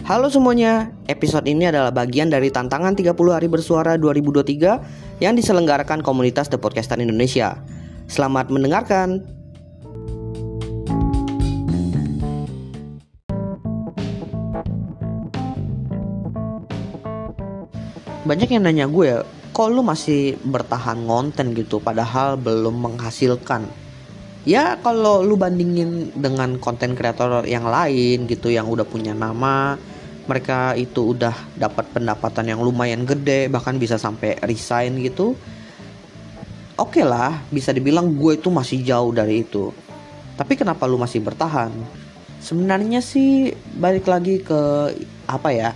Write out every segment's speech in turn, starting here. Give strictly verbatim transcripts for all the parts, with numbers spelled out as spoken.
Halo semuanya, episode ini adalah bagian dari tantangan tiga puluh hari bersuara dua ribu dua puluh tiga yang diselenggarakan komunitas The Podcaster Indonesia. Selamat mendengarkan. Banyak yang nanya gue, kok lu masih bertahan ngonten gitu padahal belum menghasilkan? Ya kalau lu bandingin dengan konten kreator yang lain gitu yang udah punya nama, mereka itu udah dapat pendapatan yang lumayan gede, bahkan bisa sampai resign gitu. Oke lah, bisa dibilang gue itu masih jauh dari itu. Tapi kenapa lu masih bertahan? Sebenarnya sih balik lagi ke apa ya?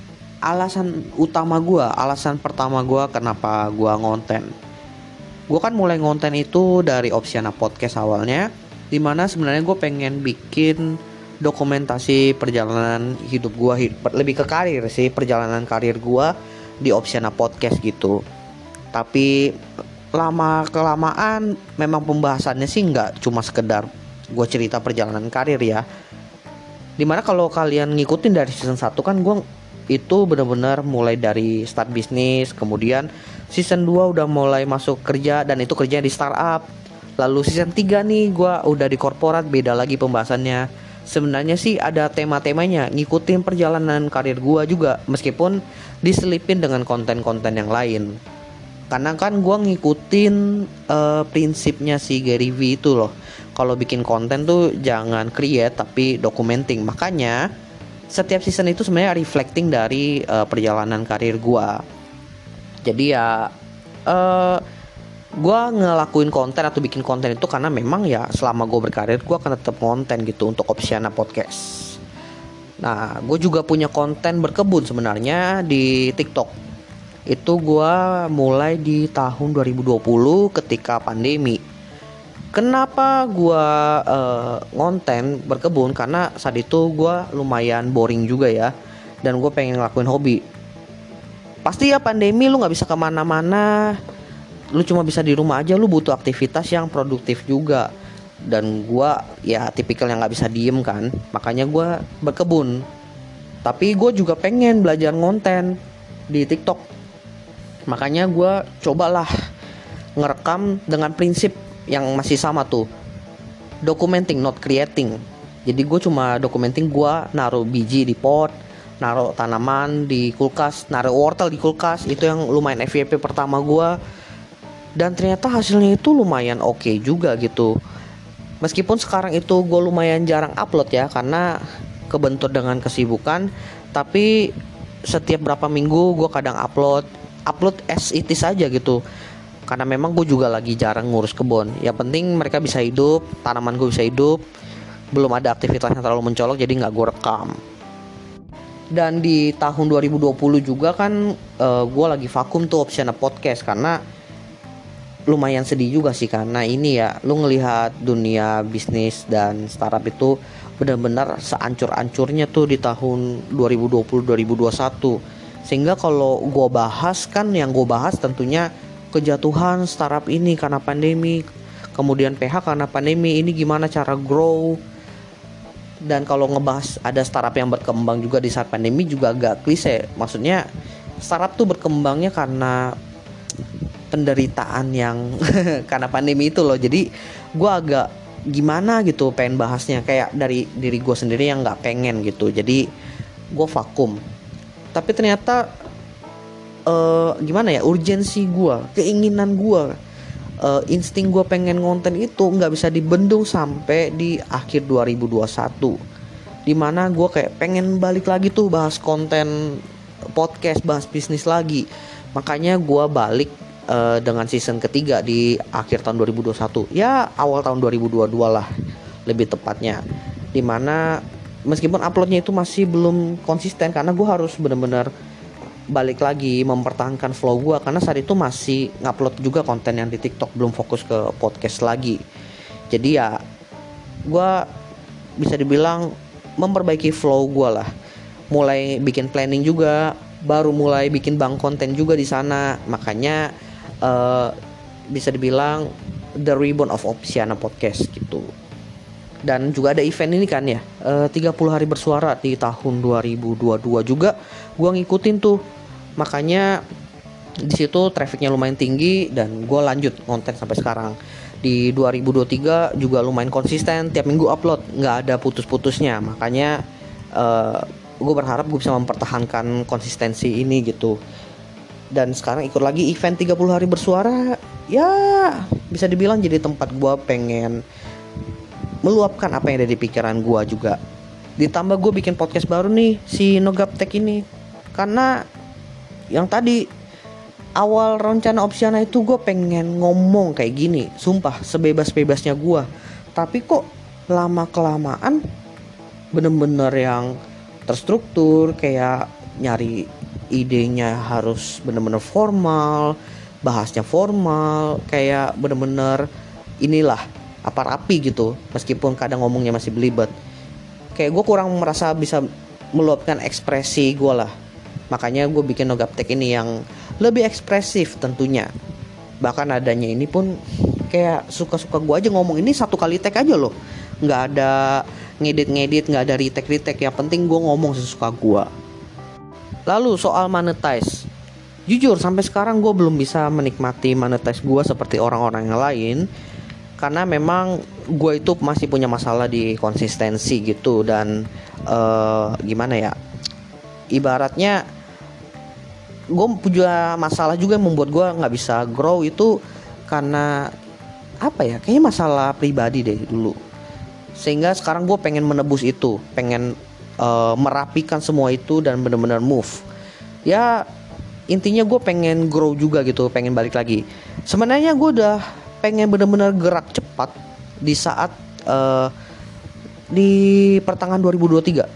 Alasan utama gue, alasan pertama gue kenapa gue ngonten. Gue kan mulai ngonten itu dari Opsiana Podcast awalnya, dimana sebenarnya gue pengen bikin dokumentasi perjalanan hidup gue, lebih ke karir sih, perjalanan karir gue di Opsiana Podcast gitu. Tapi lama kelamaan memang pembahasannya sih nggak cuma sekedar gue cerita perjalanan karir ya. Dimana kalau kalian ngikutin dari season satu kan gue itu benar-benar mulai dari start bisnis, kemudian season dua udah mulai masuk kerja dan itu kerja di startup. Lalu season tiga nih gue udah di korporat, beda lagi pembahasannya. Sebenarnya sih ada tema-temanya, ngikutin perjalanan karir gue juga, meskipun diselipin dengan konten-konten yang lain. Karena kan gue ngikutin uh, prinsipnya si Gary V itu loh. Kalau bikin konten tuh jangan create tapi documenting. Makanya setiap season itu sebenarnya reflecting dari uh, perjalanan karir gue. Jadi ya uh, gue ngelakuin konten atau bikin konten itu karena memang ya selama gue berkarir gue akan tetap konten gitu untuk Opsiana Podcast. Nah gue juga punya konten berkebun sebenarnya di TikTok. Itu gue mulai di tahun dua ribu dua puluh ketika pandemi. Kenapa gue uh, ngonten berkebun? Karena saat itu gue lumayan boring juga ya, dan gue pengen ngelakuin hobi. Pasti ya pandemi lu gak bisa kemana-mana, lu cuma bisa di rumah aja, lu butuh aktivitas yang produktif juga. Dan gue ya tipikal yang gak bisa diem kan, makanya gue berkebun. Tapi gue juga pengen belajar ngonten di TikTok. Makanya gue cobalah ngerekam dengan prinsip yang masih sama tuh, documenting not creating. Jadi gue cuma documenting gue naruh biji di pot, naruh tanaman di kulkas, naruh wortel di kulkas. Itu yang lumayan F Y P pertama gue. Dan ternyata hasilnya itu lumayan oke okay juga gitu. Meskipun sekarang itu gue lumayan jarang upload ya, karena kebentur dengan kesibukan. Tapi setiap berapa minggu gue kadang upload Upload as it is aja gitu. Karena memang gue juga lagi jarang ngurus kebun. Yang penting mereka bisa hidup, tanaman gue bisa hidup. Belum ada aktivitas yang terlalu mencolok, jadi gak gue rekam. Dan di tahun dua ribu dua puluh juga kan uh, gue lagi vakum tuh Opsiana Podcast. Karena lumayan sedih juga sih, karena ini ya, lu ngelihat dunia bisnis dan startup itu benar-benar seancur-ancurnya tuh di tahun dua ribu dua puluh dua ribu dua puluh satu. Sehingga kalau gue bahas kan, yang gue bahas tentunya kejatuhan startup ini karena pandemi, kemudian P H karena pandemi, ini gimana cara grow. Dan kalau ngebahas ada startup yang berkembang juga di saat pandemi juga agak klise. Maksudnya startup tuh berkembangnya karena penderitaan yang karena pandemi itu loh. Jadi gue agak gimana gitu pengen bahasnya, kayak dari diri gue sendiri yang gak pengen gitu. Jadi gue vakum. Tapi ternyata uh, gimana ya, urgensi gue, keinginan gue, uh, insting gue pengen ngonten itu gak bisa dibendung sampai di akhir dua ribu dua puluh satu. Dimana gue kayak pengen balik lagi tuh bahas konten podcast, bahas bisnis lagi. Makanya gue balik uh, dengan season ketiga di akhir tahun dua ribu dua puluh satu. Ya awal tahun dua ribu dua puluh dua lah lebih tepatnya. Dimana meskipun uploadnya itu masih belum konsisten, karena gue harus benar-benar balik lagi mempertahankan flow gue, karena saat itu masih ngupload juga konten yang di TikTok, belum fokus ke podcast lagi. Jadi ya gue bisa dibilang memperbaiki flow gue lah, mulai bikin planning juga, baru mulai bikin bank konten juga di sana. Makanya uh, bisa dibilang the reborn of Opsiana Podcast gitu. Dan juga ada event ini kan ya, eh, tiga puluh hari bersuara di tahun dua ribu dua puluh dua juga gue ngikutin tuh. Makanya di situ trafficnya lumayan tinggi dan gue lanjut konten sampai sekarang. Di dua ribu dua puluh tiga juga lumayan konsisten, tiap minggu upload, nggak ada putus-putusnya. Makanya uh, gue berharap gue bisa mempertahankan konsistensi ini gitu. Dan sekarang ikut lagi event tiga puluh hari bersuara, ya bisa dibilang jadi tempat gue pengen meluapkan apa yang ada di pikiran gue juga. Ditambah gue bikin podcast baru nih, si No Gaptek ini. Karena yang tadi awal rencana Opsiana itu gue pengen ngomong kayak gini, sumpah sebebas-bebasnya gue. Tapi kok lama-kelamaan bener-bener yang terstruktur, kayak nyari idenya harus bener-bener formal, bahasnya formal, kayak bener-bener inilah apa rapi gitu. Meskipun kadang ngomongnya masih belibet, kayak gue kurang merasa bisa meluapkan ekspresi gue lah. Makanya gue bikin No Gaptek ini yang lebih ekspresif tentunya. Bahkan adanya ini pun kayak suka-suka gue aja ngomong, ini satu kali take aja loh, nggak ada ngedit-ngedit, nggak ada retake-retake. Yang penting gue ngomong sesuka gue. Lalu soal monetize, jujur sampai sekarang gue belum bisa menikmati monetize gue seperti orang-orang yang lain. Karena memang gue itu masih punya masalah di konsistensi gitu. Dan uh, gimana ya, ibaratnya gue punya masalah juga yang membuat gue nggak bisa grow itu karena apa ya, kayaknya masalah pribadi deh dulu. Sehingga sekarang gue pengen menebus itu, pengen uh, merapikan semua itu dan benar-benar move. Ya intinya gue pengen grow juga gitu, pengen balik lagi. Sebenarnya gue udah pengen benar-benar gerak cepat di saat uh, di pertengahan dua ribu dua puluh tiga.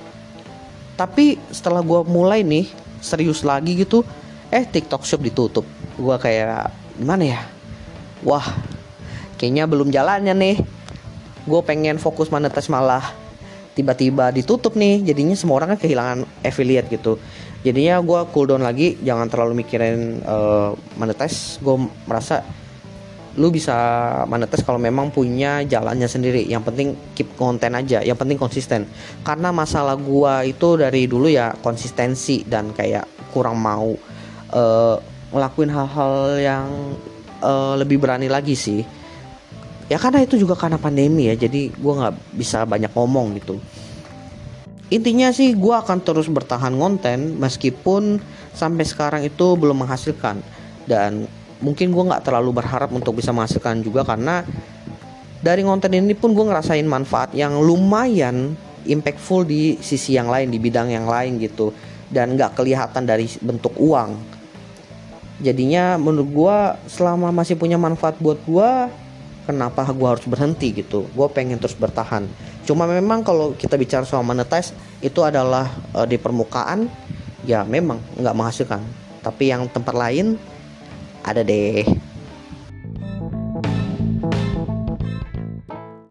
Tapi setelah gue mulai nih serius lagi gitu, eh TikTok Shop ditutup. Gua kayak gimana ya, wah kayaknya belum jalannya nih. Gue pengen fokus monetize malah tiba-tiba ditutup nih. Jadinya semua orang kan kehilangan affiliate gitu. Jadinya gue cool down lagi, jangan terlalu mikirin uh, monetize. Gue merasa lu bisa monetize kalau memang punya jalannya sendiri. Yang penting keep konten aja, yang penting konsisten. Karena masalah gua itu dari dulu ya konsistensi, dan kayak kurang mau uh, ngelakuin hal-hal yang uh, lebih berani lagi sih. Ya karena itu juga karena pandemi ya, jadi gua nggak bisa banyak ngomong gitu. Intinya sih gua akan terus bertahan konten meskipun sampai sekarang itu belum menghasilkan. Dan mungkin gue gak terlalu berharap untuk bisa menghasilkan juga, karena dari konten ini pun gue ngerasain manfaat yang lumayan impactful di sisi yang lain, di bidang yang lain gitu. Dan gak kelihatan dari bentuk uang. Jadinya menurut gue selama masih punya manfaat buat gue, kenapa gue harus berhenti gitu. Gue pengen terus bertahan. Cuma memang kalau kita bicara soal monetize, itu adalah uh, di permukaan ya memang gak menghasilkan. Tapi yang tempat lain ada deh.